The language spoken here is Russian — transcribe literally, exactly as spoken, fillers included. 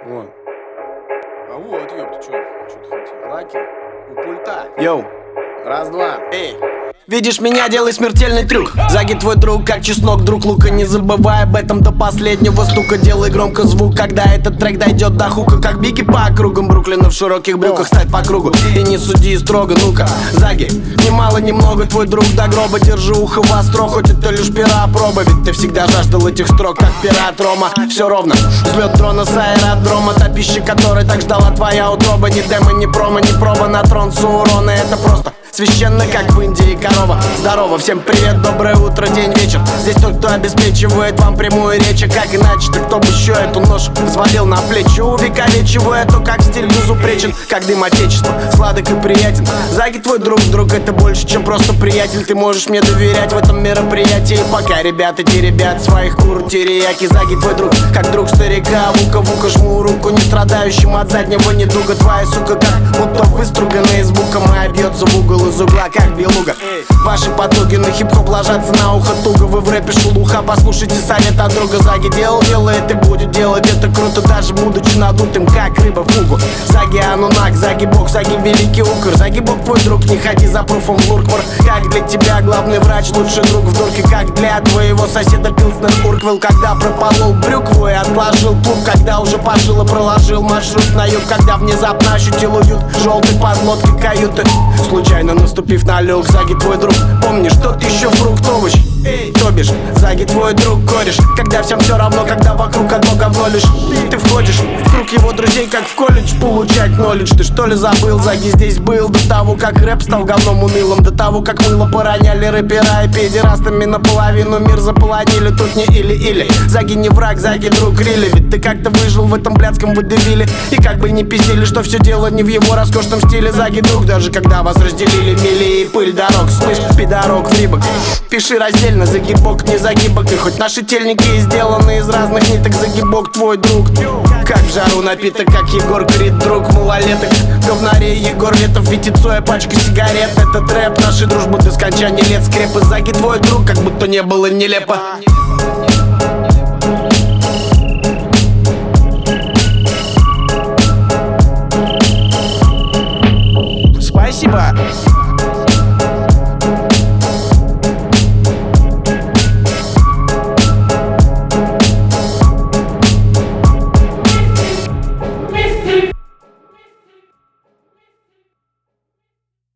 Вон. А вот, ёпта, чё, чё ты хотел? Лаки? У пульта. Йоу. Раз-два. Эй. Видишь меня, делай смертельный трюк. Заги твой друг, как чеснок, друг лука. Не забывай об этом до последнего стука. Делай громко звук, когда этот трек дойдет до хука. Как Бигги по округам Бруклина в широких брюках стать по кругу. И не суди строго, ну-ка. Заги, ни мало ни много, твой друг до гроба. Держи ухо востро, хоть это лишь пера проба. Ведь ты всегда жаждал этих строк, как пират Рома. Все ровно, взлет дрона с аэродрома. Та пища, которой так ждала твоя утроба. Ни демо, ни промо, ни проба на трон Саурона. Это просто священно, как в Индии корова. Здорово, всем привет, доброе утро, день, вечер. Здесь тот, кто обеспечивает вам прямую речь. А как иначе, так кто бы еще эту нож взвалил на плечи, увековечивая то, как стиль безупречен, как дым отечества, сладок и приятен. Заги твой друг, друг, это больше, чем просто приятель. Ты можешь мне доверять в этом мероприятии. Пока ребята теребят своих кур терияки. Заги твой друг, как друг старика. Вука-вука, жму руку не страдающим от заднего недуга. Твоя сука, как будто выструганная из бука моя, бьется в угол из угла, как белуга. Ваши потуги на хип-хоп ложатся на ухо туго. Вы в рэпе шелуха, послушайте совет от друга. Заги делал, делает и будет делать это круто, даже будучи надутым, как рыба в фугу. Заги Анунак, Заги Бог, Заги Великий Укр. Заги Бог твой друг, не ходи за пруфом в Лурквар. Как для тебя главный врач, лучший друг в дурке. Как для твоего соседа Пилснер Урквилл. Когда прополол брюкву и отложил клуб. Когда уже пожил и проложил маршрут на юг. Когда внезапно ощутил уют желтой подлодки каюты, случайно наступив на люк. Заги твой друг, помнишь, тот еще фрукт овощ. Эй, то бишь, Заги твой друг кореш. Когда всем все равно, когда вокруг одно говно лишь. Ты входишь в круг его друзей, как в колледж получать нолледж. Ты что ли забыл, Заги здесь был до того, как рэп стал говном унылым. До того, как мыло пороняли рэпера и педерастами наполовину мир заполонили. Тут не или-или, Заги не враг, Заги друг Рилли. Ведь ты как-то выжил в этом блядском водевиле. И как бы не пиздили, что все дело не в его роскошном стиле. Заги друг, даже когда вас разделили мили и пыль дорог. Слышь, пидорок в рибок, пиши раздельно, загибок, не загибок. И хоть наши тельники сделаны из разных ниток, загибок твой друг. Как в жару напиток, как Егор Крид, друг малолеток. Говнарей Егор Летов, Витицоя, пачка сигарет. Это трэп, нашей дружбы до скончания лет. Скрепы, Заги твой друг, как будто не было нелепо. Спасибо.